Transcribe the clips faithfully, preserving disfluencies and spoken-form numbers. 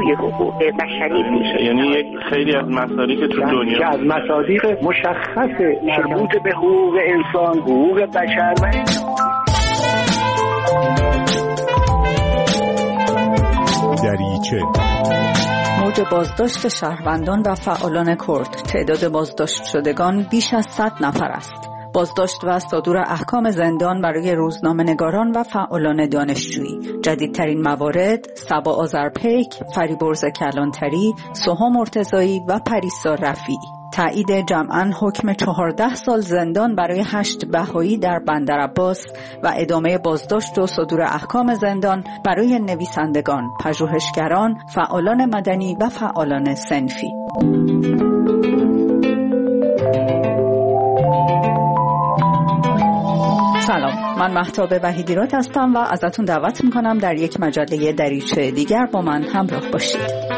جمهوری حقوق بشری بود. یعنی یک خیلی از مصادیق تو دنیا از مصادیق مشخص مربوط به حقوق انسان، حقوق بشر و دریچه. موج بازداشت شهروندان و فعالان کرد. تعداد بازداشت شدگان بیش از صد نفر است. بازداشت و صدور احکام زندان برای روزنامه‌نگاران و فعالان دانشجویی. جدیدترین موارد: صبا آذرپیک، فریبرز کلانتری، سوها مرتضایی و پریسا رفیعی. تایید جمعاً حکم چهارده سال زندان برای هشت بهایی در بندرعباس و ادامه بازداشت و صدور احکام زندان برای نویسندگان، پژوهشگران، فعالان مدنی و فعالان صنفی. سلام، من مهتاب وحیدیراد هستم و ازتون دعوت میکنم در یک مجله دریچه دیگر با من همراه باشید.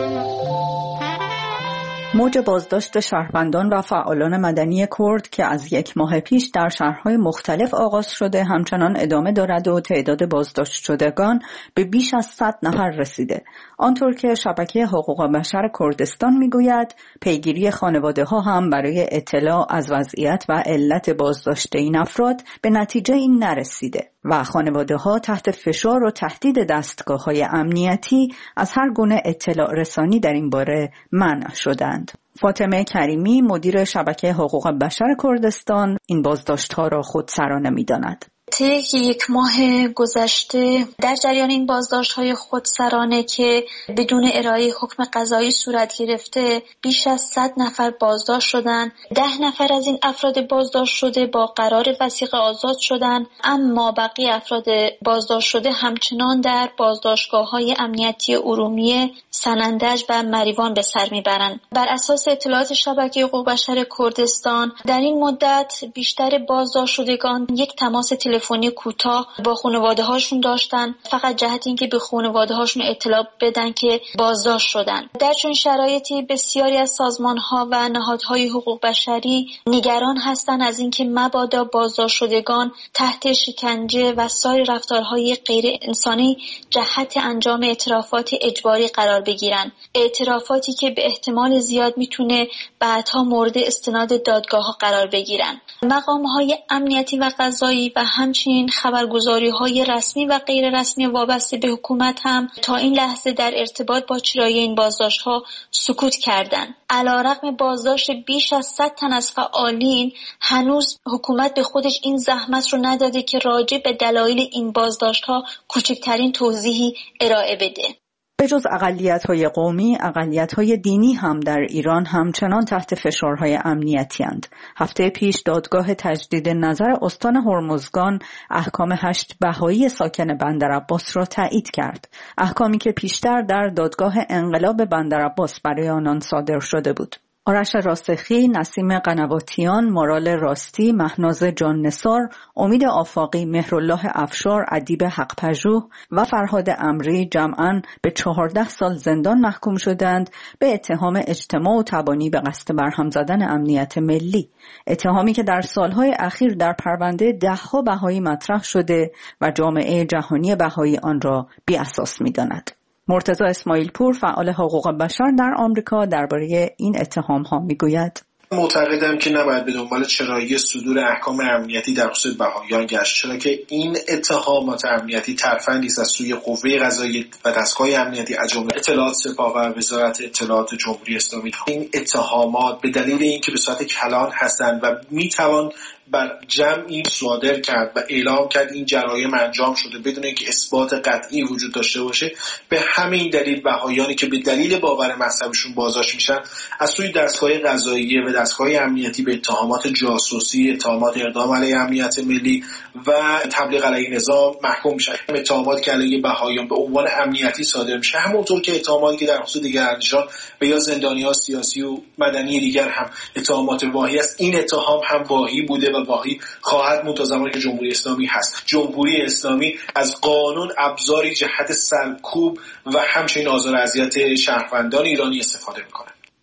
موج بازداشت شهروندان و فعالان مدنی کرد که از یک ماه پیش در شهرهای مختلف آغاز شده همچنان ادامه دارد و تعداد بازداشت شدگان به بیش از صد نفر رسیده. آنطور که شبکه حقوق بشر کردستان میگوید پیگیری خانواده ها هم برای اطلاع از وضعیت و علت بازداشت این افراد به نتیجه این نرسیده و خانواده ها تحت فشار و تهدید دستگاه های امنیتی از هر گونه اطلاع رسانی در این باره منع شدند. فاطمه کریمی مدیر شبکه حقوق بشر کردستان این بازداشت ها را خودسرانه می‌داند. طی یک ماه گذشته در جریان این بازداشت‌های خودسرانه که بدون ارائه حکم قضایی صورت گرفته بیش از صد نفر بازداشت شدند. ده نفر از این افراد بازداشت شده با قرار وثیقه آزاد شدند، اما بقیه افراد بازداشت شده همچنان در بازداشتگاه‌های امنیتی ارومیه، سنندج و مریوان به سر میبرند. بر اساس اطلاعات شبکه حقوق بشر کردستان در این مدت بیشتر بازداشت شدگان یک تماس تلفنی تلفنی کوتاه با خانواده هاشون داشتن، فقط جهت اینکه به خانواده هاشون اطلاع بدن که بازداشت شدن. در چون شرایطی بسیاری از سازمان ها و نهادهای حقوق بشری نگران هستن از اینکه مبادا بازداشت شدگان تحت شکنجه و سایر رفتارهای غیر انسانی جهت انجام اعترافات اجباری قرار بگیرن، اعترافاتی که به احتمال زیاد میتونه بعدها مورد استناد دادگاه ها قرار بگیرن. مقام های امنیتی و قضایی و همچنین خبرگزاری‌های رسمی و غیر رسمی وابسته به حکومت هم تا این لحظه در ارتباط با چرایی این بازداشت‌ها سکوت کردند. علیرغم بازداشت بیش از صد تن از فعالین، هنوز حکومت به خودش این زحمت رو نداده که راجع به دلایل این بازداشت‌ها کوچکترین توضیحی ارائه بده. به جز اقلیت‌های قومی، اقلیت‌های دینی هم در ایران همچنان تحت فشارهای امنیتی اند. هفته پیش دادگاه تجدید نظر استان هرمزگان احکام هشت بهایی ساکن بندرعباس را تایید کرد. احکامی که پیشتر در دادگاه انقلاب بندرعباس برای آنان صادر شده بود. آرش راسخی، نسیم قنواتیان، مارال راستی، مهناز جان نثار، امید آفاقی، مهرالله افشار، ادیب حق پژوه و فرهاد امری جمعاً به چهارده سال زندان محکوم شدند به اتهام اجتماع و تبانی به قصد برهم زدن امنیت ملی. اتهامی که در سالهای اخیر در پرونده ده‌ها بهایی مطرح شده و جامعه جهانی بهایی آن را بی اساس می‌داند. مرتضی اسماعیل پور، فعال حقوق بشر در آمریکا، درباره این اتهام ها میگوید. معتقدم که نباید به دنبال چرایی صدور احکام امنیتی در خصوص بهاییان گشت، چرا که این اتهامات امنیتی ترفندی است از سوی قوه قضاییه و دستگاه امنیتی از جمله اطلاعات سپاه و وزارت اطلاعات جمهوری اسلامی. این اتهامات به دلیل اینکه به صورت کلان هستند و میتوان بر جمعی صادر کرد و اعلام کرد این جرایم انجام شده بدون اینکه اثبات قطعی وجود داشته باشه، به همین دلیل بهاییانی که به دلیل باور مذهبیشون بازداشت میشن از سوی دستگاه قضاییه و دستگاه امنیتی به اتهامات جاسوسی، اتهامات اقدام علیه امنیت ملی و تبلیغ علیه نظام محکوم میشن. اتهاماتی که علیه بهاییان به عنوان امنیتی صادر میشه، همونطور که اتهاماتی که در خصوص دیگر اندیشان و یا زندانیان سیاسی و مدنی دیگر هم اتهامات واهی است، این اتهام هم واهی بوده و واهی خواهد بود تا زمانی که جمهوری اسلامی هست. جمهوری اسلامی از قانون ابزاری جهت سرکوب و همچنین آزار و اذیت شهروندان ایرانی استفاده میکنه.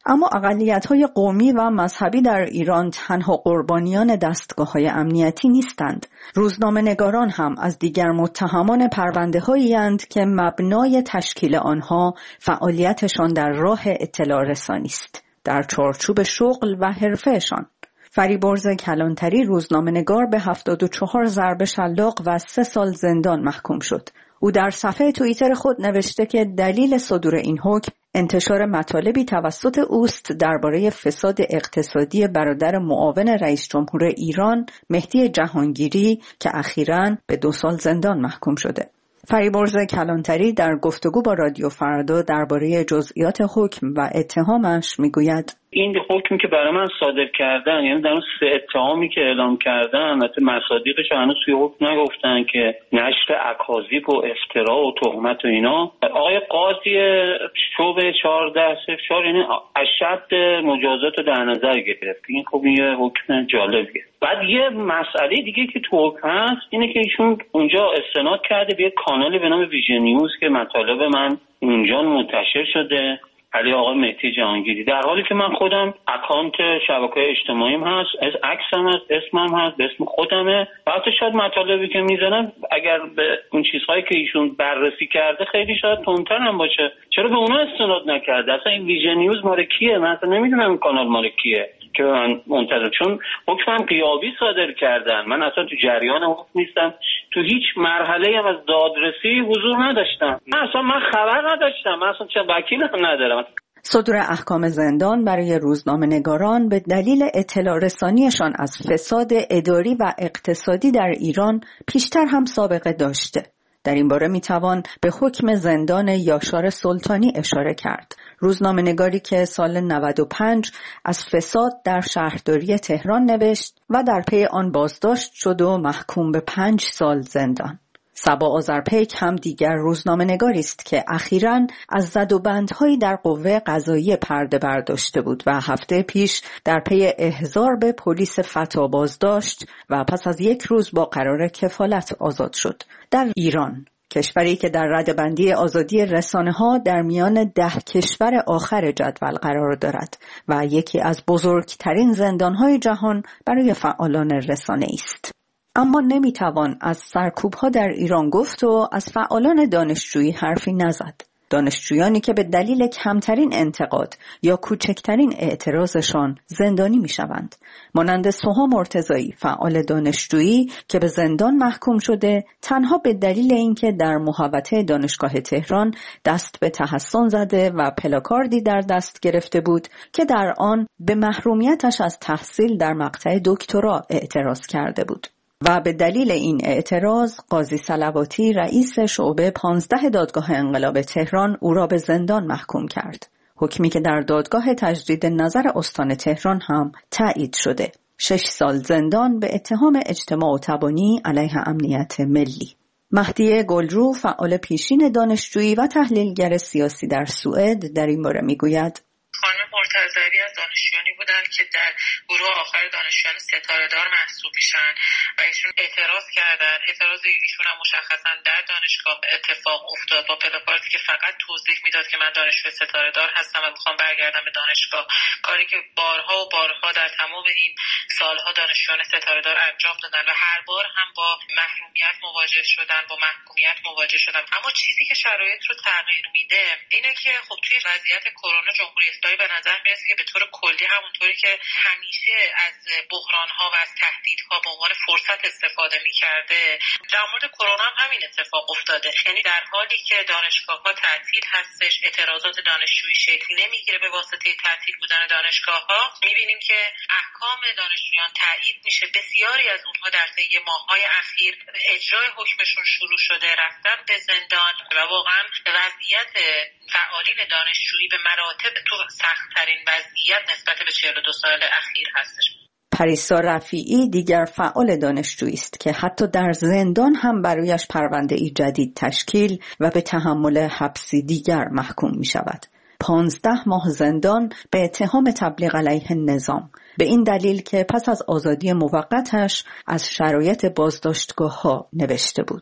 اما اقلیت‌های قومی و مذهبی در ایران تنها قربانیان دستگاه‌های امنیتی نیستند. روزنامه‌نگاران هم از دیگر متهمان پرونده‌هایی‌اند که مبنای تشکیل آنها فعالیتشان در راه اطلاع رسانی است، در چارچوب شغل و حرفه‌شان. فریبرز کلانتری روزنامه‌نگار به هفتاد و چهار ضرب شلاق و سه سال زندان محکوم شد. او در صفحه توییتر خود نوشته که دلیل صدور این حکم انتشار مطالبی توسط اوست درباره فساد اقتصادی برادر معاون رئیس جمهور ایران مهدی جهانگیری که اخیراً به دو سال زندان محکوم شده. فریبرز کلانتری در گفتگو با رادیو فردا درباره جزئیات حکم و اتهامش میگوید: این حکمی که برای من صادر کردن، یعنی در اون سه اتهامی که اعلام کردن، البته مصادیقش هنوز توی حکم نگفتن که نشر اکاذیب و افترا و تهمت و اینا، آقای قاضی شعبه چهارده صفر چهار یعنی اشد مجازات رو در نظر گرفت. این خب یه حکم جالبیه. بعد یه مسئله دیگه که تو حکم هست اینه که ایشون اونجا استناد کرده به یه کانالی به نام ویژن نیوز که مطالب من اونجا منتشر شده علی آقای مهدی جهانگیری، در حالی که من خودم اکانت شبکه‌های اجتماعیم هست، از عکسم هست، اسمم هست، به اسم خودمه. حتی شاید مطالبی که میزنم اگر به اون چیزهایی که ایشون بررسی کرده خیلی شاید تندتر هم باشه، چرا به اونا استناد نکرده؟ اصلا این ویژن نیوز مال کیه؟ من اصلا نمیدونم این کانال مال کیه که من منتظر، چون حکمم غیابی صادر کردن. من اصلا تو جریان حکم نیستم، تو هیچ مرحله هم از دادرسی حضور نداشتم. من اصلا من خبر نداشتم، من اصلا چه وکیل هم ندارم. صدور احکام زندان برای روزنامه‌نگاران به دلیل اطلاع رسانیشان از فساد اداری و اقتصادی در ایران پیشتر هم سابقه داشته. در این باره میتوان به حکم زندان یاشار سلطانی اشاره کرد. روزنامه‌نگاری که سال نود و پنج از فساد در شهرداری تهران نوشت و در پی آن بازداشت شد و محکوم به پنج سال زندان. صبا آذرپیک هم دیگر روزنامه‌نگاری است که اخیراً از زد و بندهایی در قوه قضاییه پرده برداشته بود و هفته پیش در پی احضار به پلیس فتا بازداشت و پس از یک روز با قرار کفالت آزاد شد. در ایران، کشوری که در ردبندی آزادی رسانه‌ها در میان ده کشور آخر جدول قرار دارد و یکی از بزرگترین زندان‌های جهان برای فعالان رسانه است. اما نمیتوان از سرکوب‌ها در ایران گفت و از فعالان دانشجویی حرفی نزد. دانشجویانی که به دلیل کمترین انتقاد یا کوچکترین اعتراضشان زندانی میشوند، مانند سوها مرتضایی، فعال دانشجویی که به زندان محکوم شده تنها به دلیل اینکه در محوطه دانشگاه تهران دست به تحصن زده و پلاکاردی در دست گرفته بود که در آن به محرومیتش از تحصیل در مقطع دکترا اعتراض کرده بود. و به دلیل این اعتراض قاضی صلواتی رئیس شعبه پانزده دادگاه انقلاب تهران او را به زندان محکوم کرد. حکمی که در دادگاه تجدید نظر استان تهران هم تایید شده. شش سال زندان به اتهام اجتماع و تبانی علیه امنیت ملی. مهدی گلرو، فعال پیشین دانشجویی و تحلیلگر سیاسی در سوئد، در این باره میگوید: خانم مرتضوی از دانشجویانی بودن که در گروه آخر دانشجویان ستاره‌دار محسوب میشن و ایشون اعتراض کردن. اعتراض ایشون هم مشخصا در دانشگاه اتفاق افتاد با پلاکاردی که فقط توضیح میداد که من دانشجوی ستاره‌دار هستم و میخوام برگردم به دانشگاه، کاری که بارها و بارها در تمام این سالها دانشجویان ستاره‌دار انجام دادن و هر بار هم با محرومیت مواجه شدن، با محکومیت مواجه شدن. اما چیزی که شرایط رو تغییر میده اینه که خب توی وضعیت کرونا جمهوری اسلامی به نظر میرسه که به طور کلی همونطوری که همیشه از بحران‌ها و از تهدیدها به عنوان فرصت استفاده می‌کرده، در مورد کرونا هم همین اتفاق افتاده. یعنی در حالی که دانشگاه‌ها تعطیل هستش، اعتراضات دانشجویی شکل نمیگیره به واسطه تعطیل بودن دانشگاه‌ها، می‌بینیم که احکام دانشجویان تایید میشه. بسیاری از اونها در طی ماه‌های اخیر اجرای حکمشون شروع شده، رفتن به زندان و واقعا وضعیت فعالین دانشجویی به مراتب تو سخت‌ترین وضعیت نسبت به چهل و دو سال اخیر هستش. پریسا رفیعی دیگر فعال دانشجویی است که حتی در زندان هم برایش پرونده‌ای جدید تشکیل و به تحمل حبسی دیگر محکوم می شود. پانزده ماه زندان به اتهام تبلیغ علیه نظام، به این دلیل که پس از آزادی موقتش از شرایط بازداشتگاه‌ها نوشته بود.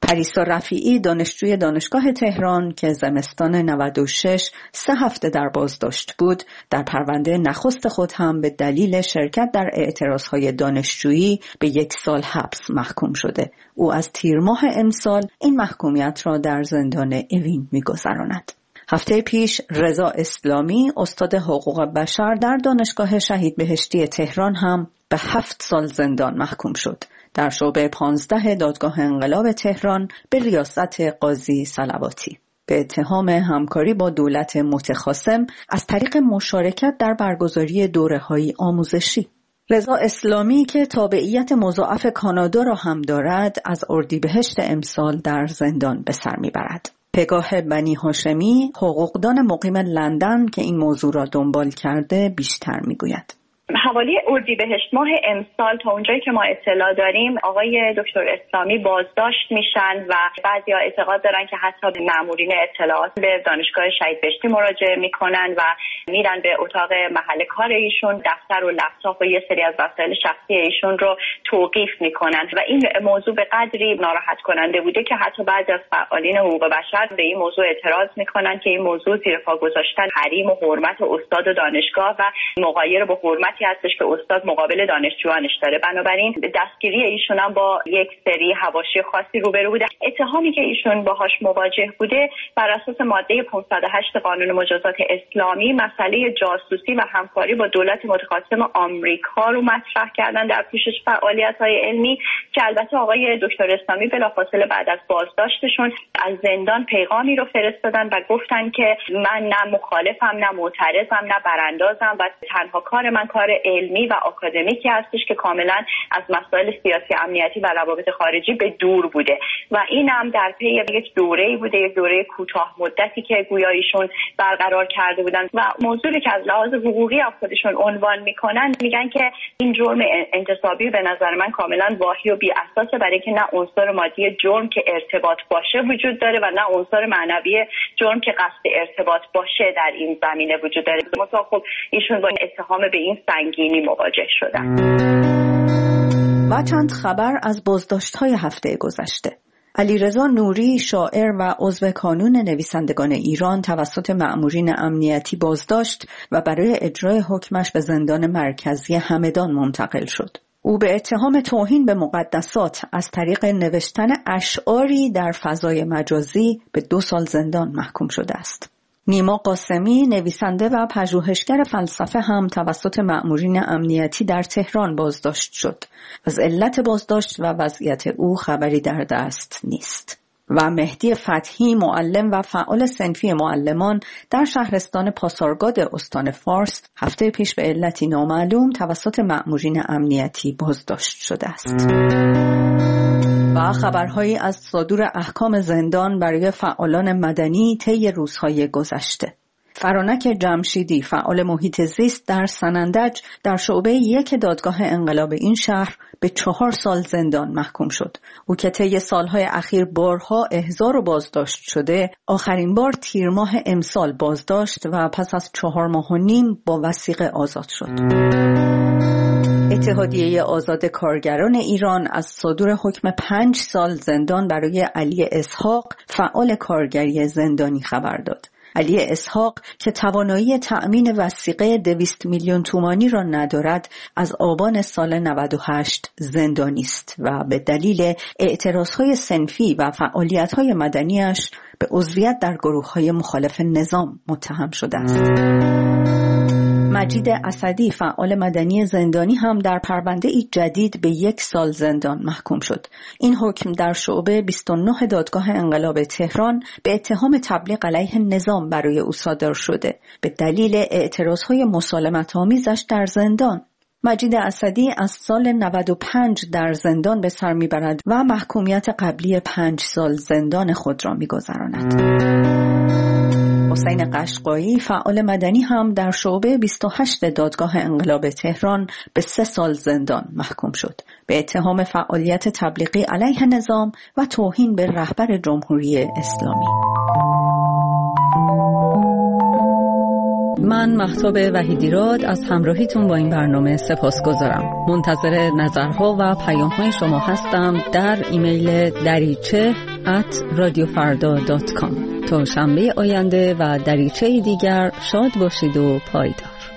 پریسا رفیعی دانشجوی دانشگاه تهران که زمستان نود و شش سه هفته در بازداشت بود، در پرونده نخست خود هم به دلیل شرکت در اعتراضهای دانشجویی به یک سال حبس محکوم شده. او از تیر ماه امسال این محکومیت را در زندان اوین می‌گذراند. هفته پیش رضا اسلامی استاد حقوق بشر در دانشگاه شهید بهشتی تهران هم به هفت سال زندان محکوم شد. در شعبه پانزده دادگاه انقلاب تهران به ریاست قاضی صلواتی به اتهام همکاری با دولت متخاصم از طریق مشارکت در برگزاری دوره‌های آموزشی. رضا اسلامی که تابعیت مضاعف کانادا را هم دارد، از اردیبهشت امسال در زندان به سر میبرد. پگاه بنی هاشمی، حقوقدان مقیم لندن که این موضوع را دنبال کرده، بیشتر میگوید. حوالی اردیبهشت ماه امسال تا اونجایی که ما اطلاع داریم آقای دکتر اسلامی بازداشت میشن و بعضیا اعتقاد دارن که حتی به مامورین اطلاعات به دانشگاه شهید بهشتی مراجعه میکنن و میرن به اتاق محل کار ایشون، دفتر و لپتاپ و یه سری از وسایل شخصی ایشون رو توقیف میکنن و این موضوع به قدری ناراحت کننده بوده که حتی بعضی از فعالین حقوق بشر به این موضوع اعتراض میکنن که این موضوع زیر پا گذاشتن حریم و حرمت استاد و دانشگاه و مغایر با حرمت هستش که استاد مقابل دانشجویانش داره. بنابراین دستگیری ایشون هم با یک سری حواشی خاصی روبرو بوده. اتهامی که ایشون باهاش مواجه بوده بر اساس ماده پانصد و هشت قانون مجازات اسلامی مسئله جاسوسی و همکاری با دولت متخاصم آمریکا رو مطرح کردن در پوشش فعالیت‌های علمی که البته آقای دکتر اسلامی بلافاصله بعد از بازداشتشون از زندان پیغامی رو فرستادن و گفتن که من نه مخالفم نه معترضم نه براندازم و تنها کار من کار علمی و آکادمیکی هستش که کاملا از مسائل سیاسی امنیتی و روابط خارجی به دور بوده و این هم در پی یک دوره‌ای بوده، یک دوره کوتاه مدتی که گویا ایشون برقرار کرده بودن و موضوعی که از لحاظ حقوقی خودشون عنوان میکنن میگن که این جرم انتصابی به نظر من کاملا واهی و بی اساسه، برای که نه عنصر مادی جرم که ارتباط باشه وجود داره و نه عنصر معنوی جرم که قصد ارتباط باشه در این زمینه وجود داره. مثلا خب ایشون با این اتهام به این سنگینی مواجه شدن. و چند خبر از بازداشت‌های هفته گذشته. علیرضا نوری، شاعر و عضو کانون نویسندگان ایران، توسط مأمورین امنیتی بازداشت و برای اجرای حکمش به زندان مرکزی همدان منتقل شد. او به اتهام توهین به مقدسات از طریق نوشتن اشعاری در فضای مجازی به دو سال زندان محکوم شده است. نیما قاسمی، نویسنده و پژوهشگر فلسفه، هم توسط مأمورین امنیتی در تهران بازداشت شد. از علت بازداشت و وضعیت او خبری در دست نیست. و مهدی فتحی، معلم و فعال صنفی معلمان در شهرستان پاسارگاد استان فارس، هفته پیش به علتی نامعلوم توسط مأمورین امنیتی بازداشت شده است. و خبرهایی از صدور احکام زندان برای فعالان مدنی طی روزهای گذشته. فرانک جمشیدی، فعال محیط زیست در سنندج، در شعبه یک دادگاه انقلاب این شهر به چهار سال زندان محکوم شد. او که طی سالهای اخیر بارها احضار و بازداشت شده، آخرین بار تیر ماه امسال بازداشت و پس از چهار ماه و نیم با وثیقه آزاد شد. اتحادیه آزاد کارگران ایران از صدور حکم پنج سال زندان برای علی اسحاق، فعال کارگری زندانی، خبر داد. علی اسحاق که توانایی تأمین وثیقه دویست میلیون تومانی را ندارد، از آبان سال نود و هشت زندانی است و به دلیل اعتراضهای صنفی و فعالیت‌های مدنیش به عضویت در گروه‌های مخالف نظام متهم شده است. مجید اسدی، فعال مدنی زندانی، هم در پرونده ای جدید به یک سال زندان محکوم شد. این حکم در شعبه بیست و نه دادگاه انقلاب تهران به اتهام تبلیغ علیه نظام برای او صادر شده به دلیل اعتراضهای مسالمت‌آمیزش در زندان. مجید اسدی از سال نود و پنج در زندان به سر میبرد و محکومیت قبلی پنج سال زندان خود را میگذراند. حسین قشقایی، فعال مدنی، هم در شعبه بیست و هشت دادگاه انقلاب تهران به سه سال زندان محکوم شد به اتهام فعالیت تبلیغی علیه نظام و توهین به رهبر جمهوری اسلامی. من مهتاب وحیدیراد از همراهیتون با این برنامه سپاسگزارم. منتظر نظرها و پیام‌های شما هستم در ایمیل دریچه ات رادیو فردا دات کام. تا شنبه آینده و دریچه دیگر شاد باشید و پایدار.